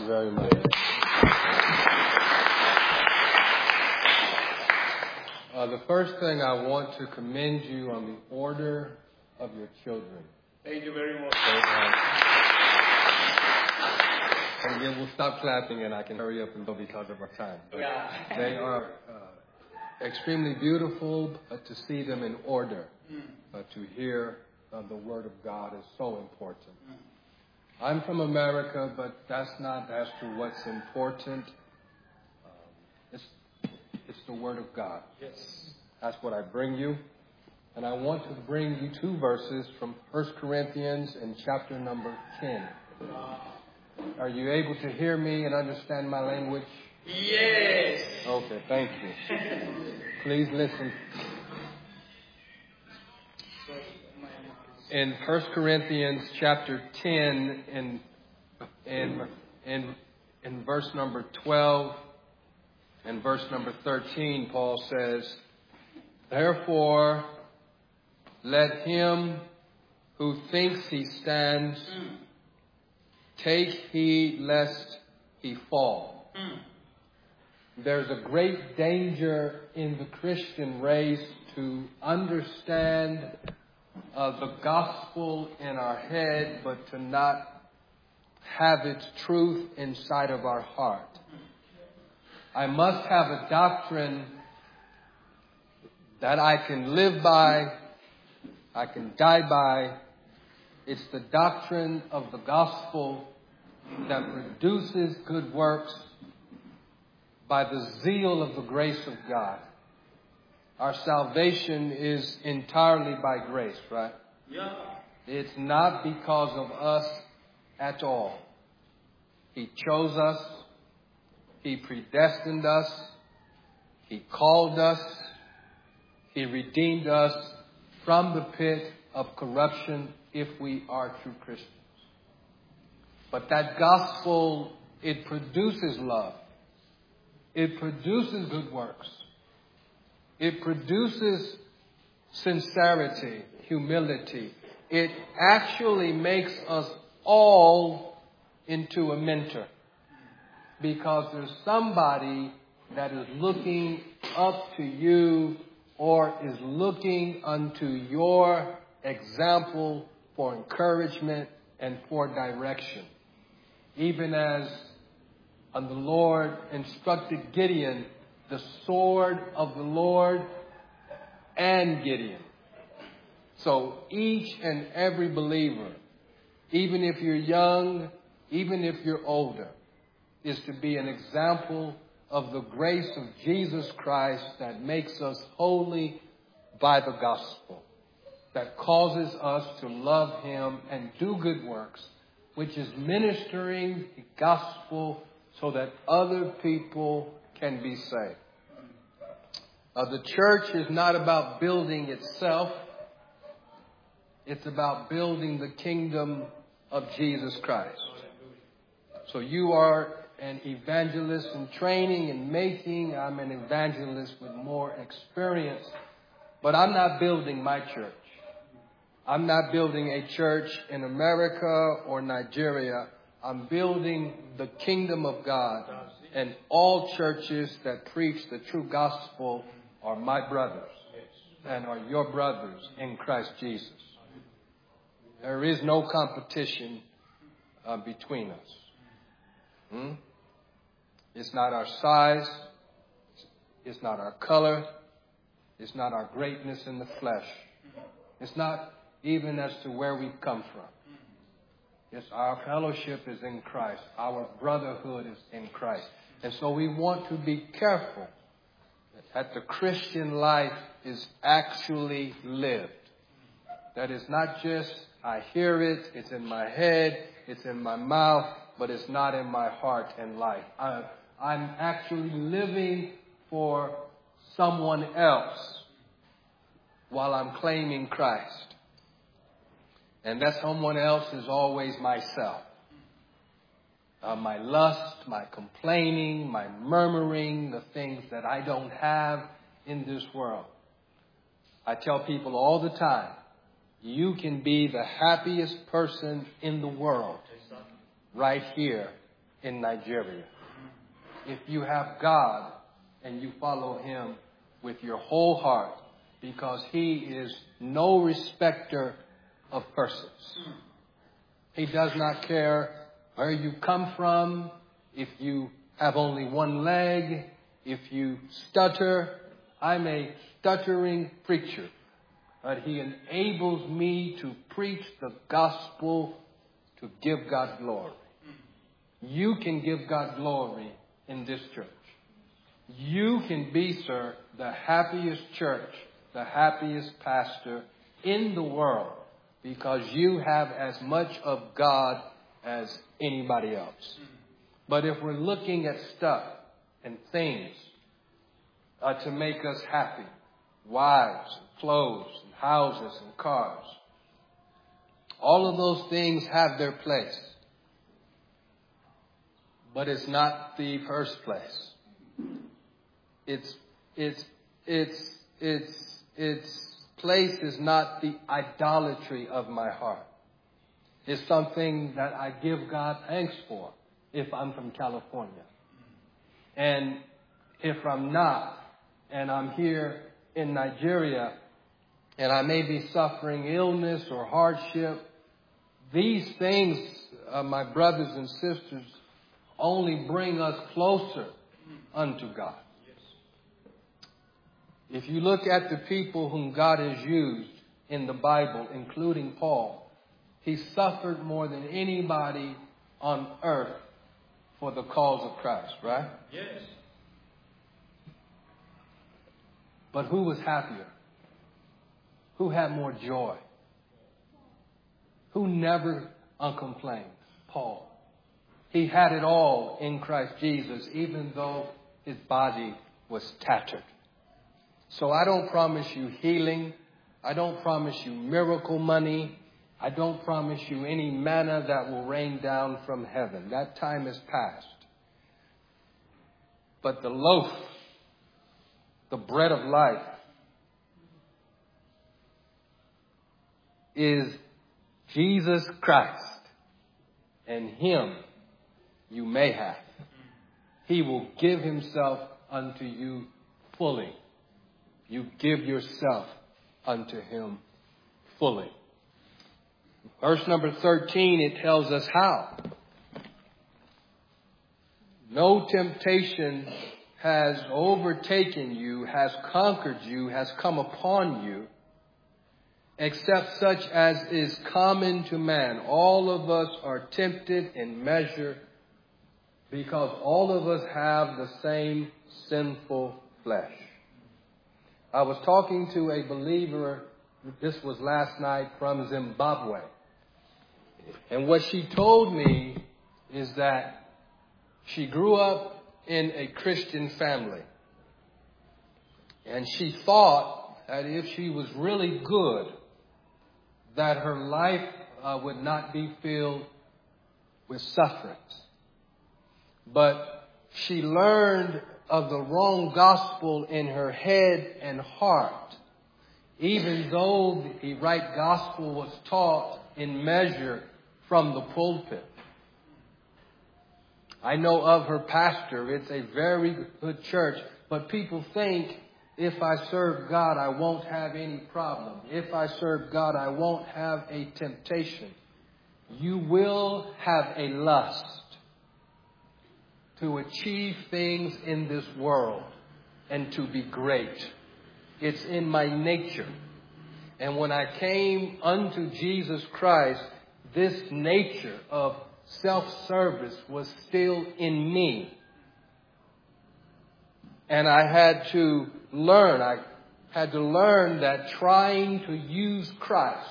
you very much. The first thing I want to commend you on the order of your children. Thank you very much. And again, we'll stop clapping and I can hurry up and go because of our time. Yeah. They are extremely beautiful, but to see them in order, to hear the Word of God is so important. I'm from America, but that's not as to what's important. It's the Word of God. Yes. That's what I bring you. And I want to bring you two verses from 1 Corinthians in chapter number 10. Are you able to hear me and understand my language? Yes. Okay, thank you. Please listen. In 1 Corinthians chapter 10, in verse number 12 and verse number 13, Paul says, "Therefore, let him who thinks he stands take heed lest he fall." There's a great danger in the Christian race to understand the gospel in our head, but to not have its truth inside of our heart. I must have a doctrine that I can live by, I can die by. It's the doctrine of the gospel that produces good works by the zeal of the grace of God. Our salvation is entirely by grace, right? Yeah. It's not because of us at all. He chose us. He predestined us. He called us. He redeemed us from the pit of corruption if we are true Christians. But that gospel, it produces love. It produces good works. It produces sincerity, humility. It actually makes us all into a mentor. Because there's somebody that is looking up to you or is looking unto your example for encouragement and for direction. Even as the Lord instructed Gideon, the sword of the Lord and Gideon. So each and every believer, even if you're young, even if you're older, is to be an example of the grace of Jesus Christ that makes us holy by the gospel, that causes us to love Him and do good works, which is ministering the gospel so that other people can be saved. The church is not about building itself. It's about building the kingdom of Jesus Christ. So you are an evangelist in training and making. I'm an evangelist with more experience. But I'm not building my church. I'm not building a church in America or Nigeria. I'm building the kingdom of God. And all churches that preach the true gospel are my brothers and are your brothers in Christ Jesus. There is no competition between us. It's not our size. It's not our color. It's not our greatness in the flesh. It's not even as to where we come from. Yes, our fellowship is in Christ. Our brotherhood is in Christ. And so we want to be careful that the Christian life is actually lived. That is not just, I hear it, it's in my head, it's in my mouth, but it's not in my heart and life. I'm actually living for someone else while I'm claiming Christ. And that someone else is always myself. My lust, my complaining, my murmuring, the things that I don't have in this world. I tell people all the time, you can be the happiest person in the world right here in Nigeria. If you have God and you follow Him with your whole heart, because He is no respecter of persons. He does not care where you come from, if you have only one leg, if you stutter. I'm a stuttering preacher, but He enables me to preach the gospel to give God glory. You can give God glory in this church. You can be, sir, the happiest church, the happiest pastor in the world, because you have as much of God as anybody else. But if we're looking at stuff and things to make us happy, wives, and clothes, and houses, and cars, all of those things have their place. But it's not the first place. Its place is not the idolatry of my heart. It's something that I give God thanks for if I'm from California. And if I'm not, and I'm here in Nigeria, and I may be suffering illness or hardship, these things, my brothers and sisters, only bring us closer unto God. If you look at the people whom God has used in the Bible, including Paul, he suffered more than anybody on earth for the cause of Christ, right? Yes. But who was happier? Who had more joy? Who never uncomplained? Paul. He had it all in Christ Jesus, even though his body was tattered. So I don't promise you healing. I don't promise you miracle money. I don't promise you any manna that will rain down from heaven. That time is past. But the loaf, the bread of life, is Jesus Christ, and Him you may have. He will give Himself unto you fully. You give yourself unto Him fully. Verse number 13, it tells us how. No temptation has overtaken you, has conquered you, has come upon you, except such as is common to man. All of us are tempted in measure, because all of us have the same sinful flesh. I was talking to a believer, this was last night, from Zimbabwe. And what she told me is that she grew up in a Christian family. And she thought that if she was really good, that her life would not be filled with sufferings. But she learned of the wrong gospel in her head and heart, even though the right gospel was taught in measure from the pulpit. I know of her pastor. It's a very good church, but people think if I serve God, I won't have any problem. If I serve God, I won't have a temptation. You will have a lust to achieve things in this world and to be great. It's in my nature. And when I came unto Jesus Christ, this nature of self-service was still in me. And I had to learn that trying to use Christ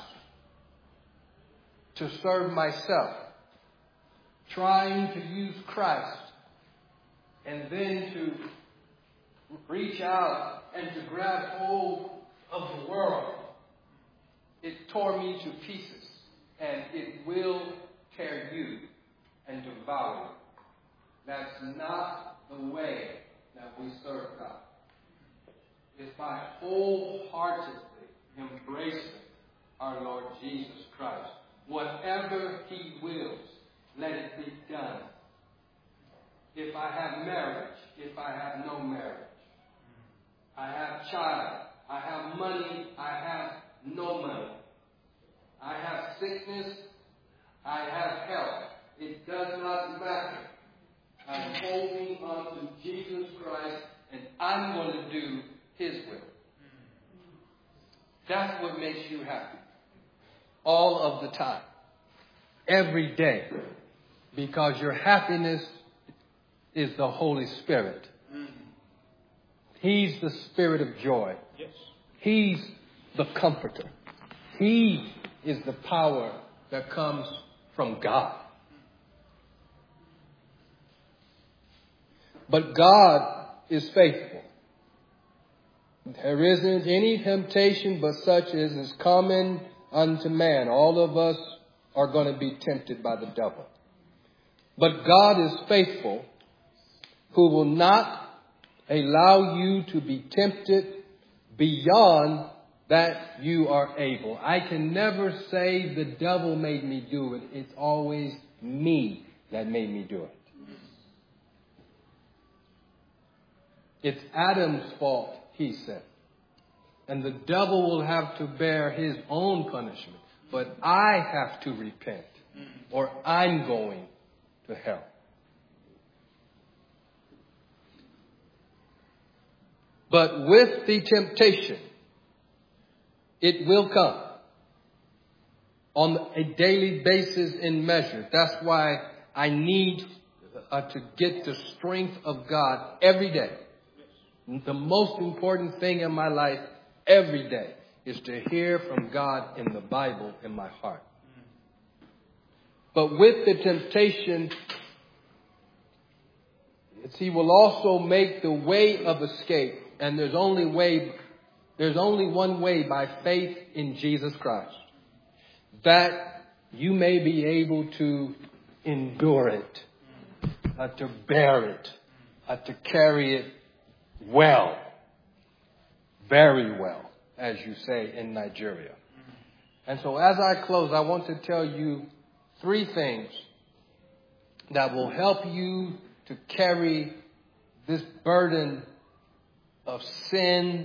to serve myself, trying to use Christ and then to reach out and to grab hold of the world, it tore me to pieces, and it will tear you and devour you. That's not the way that we serve God. It's by wholeheartedly embracing our Lord Jesus Christ. Whatever He wills, let it be done if I have marriage, if I have no marriage. I have child, I have money, I have no money. I have sickness, I have health. It does not matter. I'm holding on to Jesus Christ, and I'm going to do His will. That's what makes you happy. All of the time. Every day. Because your happiness is the Holy Spirit. He's the Spirit of joy. Yes. He's the Comforter. He is the power that comes from God. But God is faithful. There isn't any temptation but such as is common unto man. All of us are going to be tempted by the devil. But God is faithful, who will not allow you to be tempted beyond that you are able. I can never say the devil made me do it. It's always me that made me do it. It's Adam's fault, he said. And the devil will have to bear his own punishment. But I have to repent, or I'm going to hell. But with the temptation, it will come on a daily basis in measure. That's why I need to get the strength of God every day. The most important thing in my life every day is to hear from God in the Bible in my heart. But with the temptation, He will also make the way of escape. And there's only one way, by faith in Jesus Christ, that you may be able to endure it, to bear it, to carry it well, very well, as you say in Nigeria. And so as I close, I want to tell you 3 things that will help you to carry this burden of sin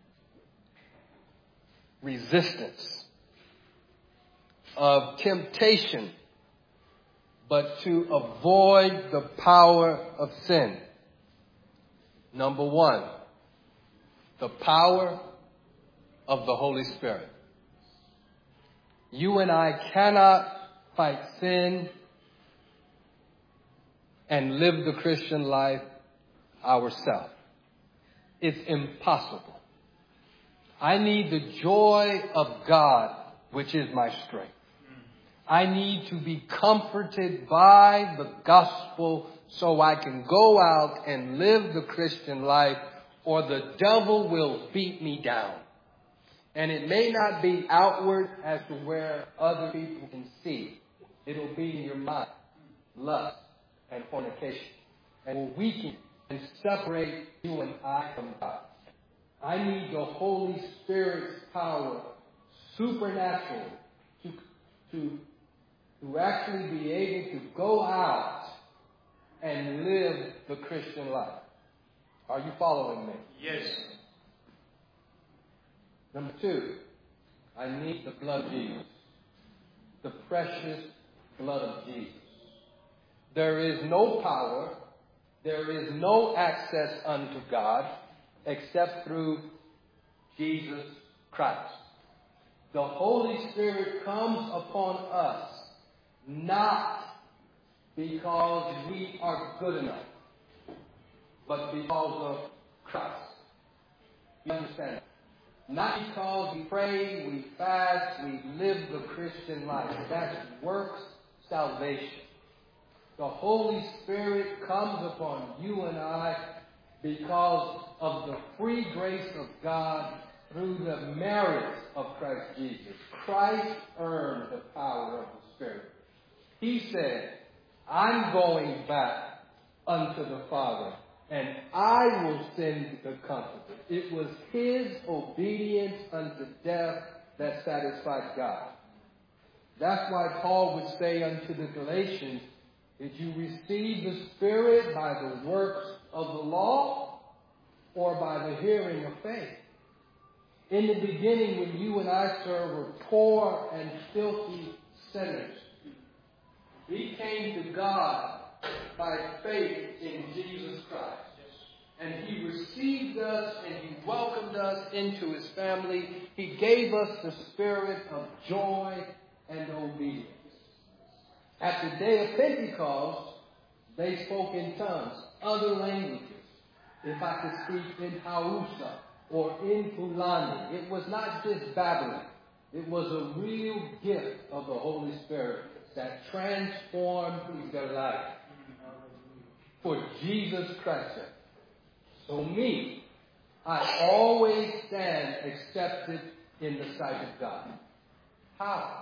resistance, of temptation, but to avoid the power of sin. Number 1, the power of the Holy Spirit. You and I cannot fight sin and live the Christian life ourselves. It's impossible. I need the joy of God, which is my strength. I need to be comforted by the gospel so I can go out and live the Christian life, or the devil will beat me down. And it may not be outward as to where other people can see. It'll be in your mind. Lust and fornication. And will weaken and separate you and I from God. I need the Holy Spirit's power, supernaturally, to actually be able to go out and live the Christian life. Are you following me? Yes. Number 2, I need the blood of Jesus. The precious blood of Jesus. There is no power, there is no access unto God except through Jesus Christ. The Holy Spirit comes upon us not because we are good enough, but because of Christ. You understand? Not because we pray, we fast, we live the Christian life. That's works salvation. The Holy Spirit comes upon you and I because of the free grace of God through the merits of Christ Jesus. Christ earned the power of the Spirit. He said, I'm going back unto the Father, and I will send the Comforter. It was His obedience unto death that satisfied God. That's why Paul would say unto the Galatians, Did you receive the Spirit by the works of the law or by the hearing of faith? In the beginning, when you and I, sir, were poor and filthy sinners, we came to God by faith in Jesus Christ. And He received us and He welcomed us into His family. He gave us the spirit of joy and obedience. At the day of Pentecost, they spoke in tongues, other languages. If I could speak in Hausa or in Fulani, it was not just babbling. It was a real gift of the Holy Spirit that transformed their life for Jesus Christ. So me, I always stand accepted in the sight of God. How?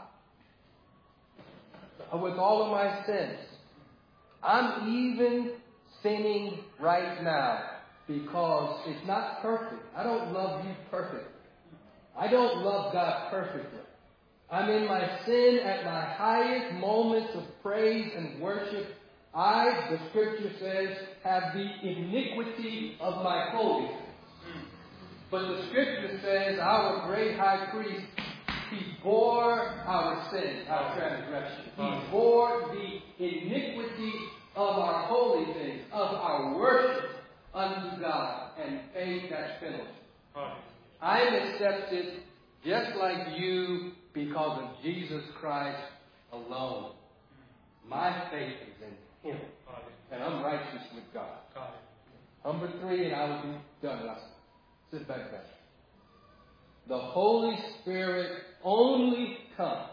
With all of my sins. I'm even sinning right now because it's not perfect. I don't love you perfectly. I don't love God perfectly. I'm in my sin at my highest moments of praise and worship. I, the Scripture says, have the iniquity of my holiness. But the Scripture says our great high priest, He bore our sins, our transgression. He bore the iniquity of our holy things, of our worship unto God, and paid that penalty. I am accepted just like you because of Jesus Christ alone. My faith is in Him. And I'm righteous with God. Number 3, and I will be done. Now, sit back there. The Holy Spirit only comes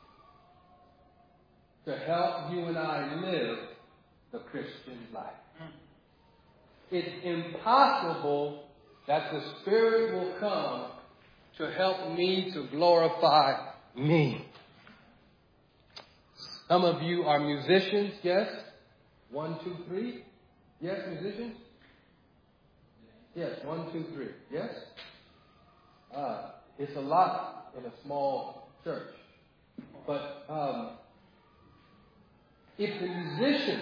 to help you and I live the Christian life. It's impossible that the Spirit will come to help me to glorify me. Some of you are musicians, yes? 1, 2, 3. Yes, musicians? Yes, 1, 2, 3. Yes? It's a lot in a small church. But if the musician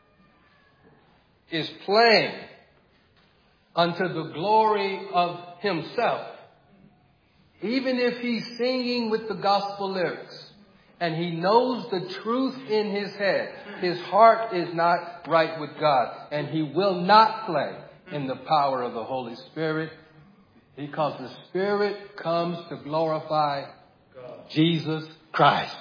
is playing unto the glory of himself, even if he's singing with the gospel lyrics, and he knows the truth in his head, his heart is not right with God, and he will not play in the power of the Holy Spirit, because the Spirit comes to glorify Jesus Christ.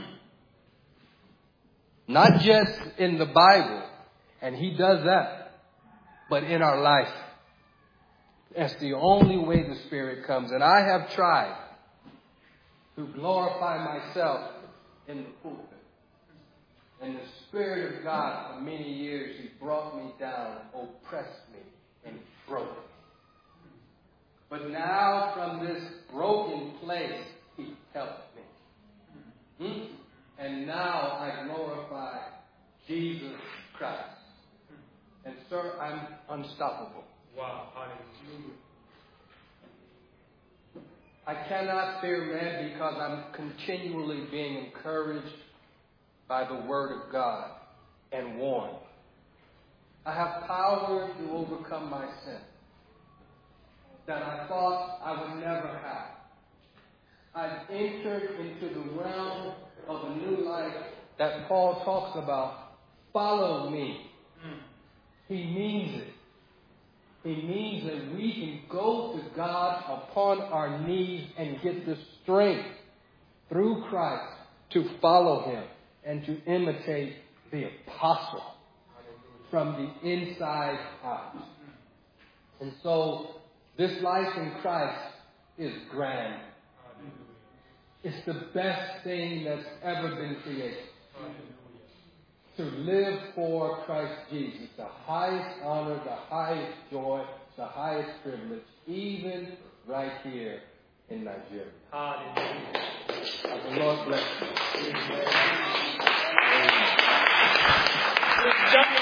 Not just in the Bible, and He does that, but in our life. That's the only way the Spirit comes. And I have tried to glorify myself in the pulpit. And the Spirit of God, for many years, He brought me down, oppressed me, and broke me. But now, from this broken place, He helped me. And now I glorify Jesus Christ. And sir, I'm unstoppable. Wow, hallelujah. I cannot fear man because I'm continually being encouraged by the Word of God and warned. I have power to overcome my sin that I thought I would never have. I've entered into the realm of a new life that Paul talks about. Follow me. He means it. He means that we can go to God upon our knees and get the strength through Christ to follow Him and to imitate the apostle from the inside out. And so this life in Christ is grand. It's the best thing that's ever been created. To live for Christ Jesus, the highest honor, the highest joy, the highest privilege, even right here in Nigeria. Hallelujah. The Lord bless you. Amen.